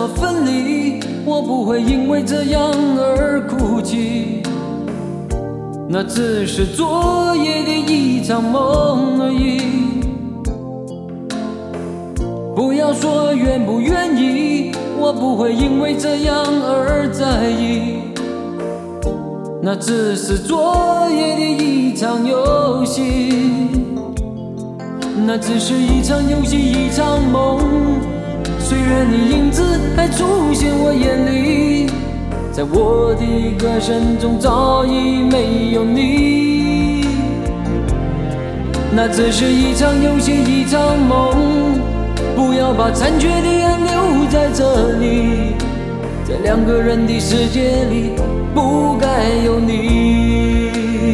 分离，我不会因为这样而哭泣，那只是昨夜的一场梦而已。不要说愿不愿意，我不会因为这样而在意，那只是昨夜的一场游戏，那只是一场游戏，一场梦。虽然你影子还出现我眼里，在我的歌声中早已没有你，那只是一场游戏，一场梦。不要把残缺的爱留在这里，在两个人的世界里不该有你。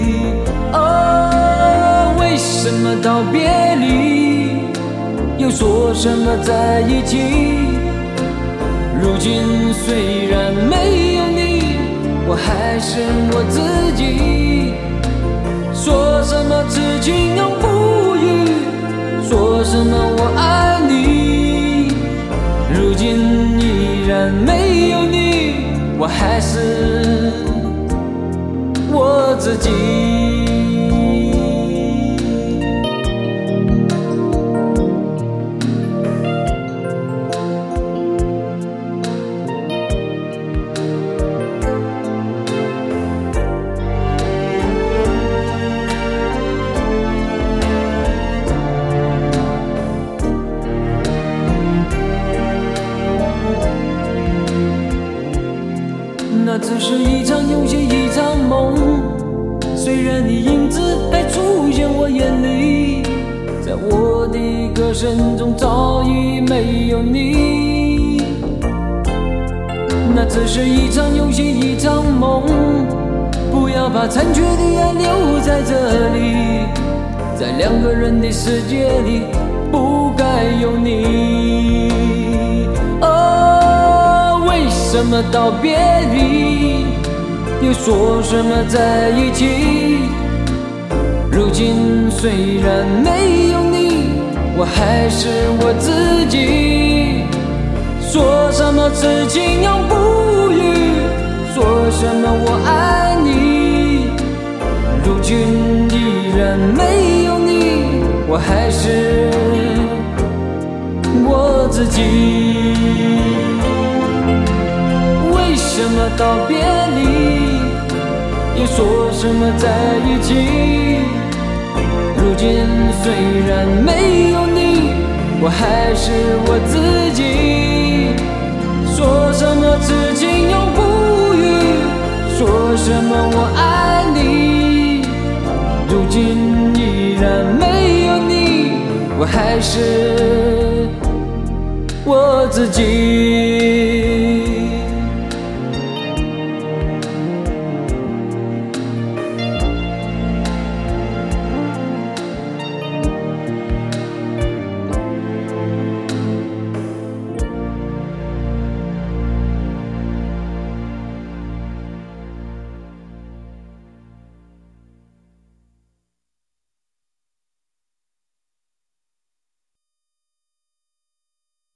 为什么道别离，又说什么在一起？如今虽然没有你，我还是我自己。说什么痴情永不渝，说什么我爱你，如今依然没有你，我还是我自己。那只是一场游戏，一场梦。虽然你影子还出现我眼里，在我的歌声中早已没有你，那只是一场游戏，一场梦。不要把残缺的爱留在这里，在两个人的世界里不该有你。为什么道别离，又说什么在一起？如今虽然没有你，我还是我自己。说什么痴情永不渝，说什么我爱你，如今依然没有你，我还是我自己。为什么道别离，又说什么在一起？如今虽然没有你，我还是我自己。说什么痴情永不渝，说什么我爱你，如今依然没有你，我还是我自己。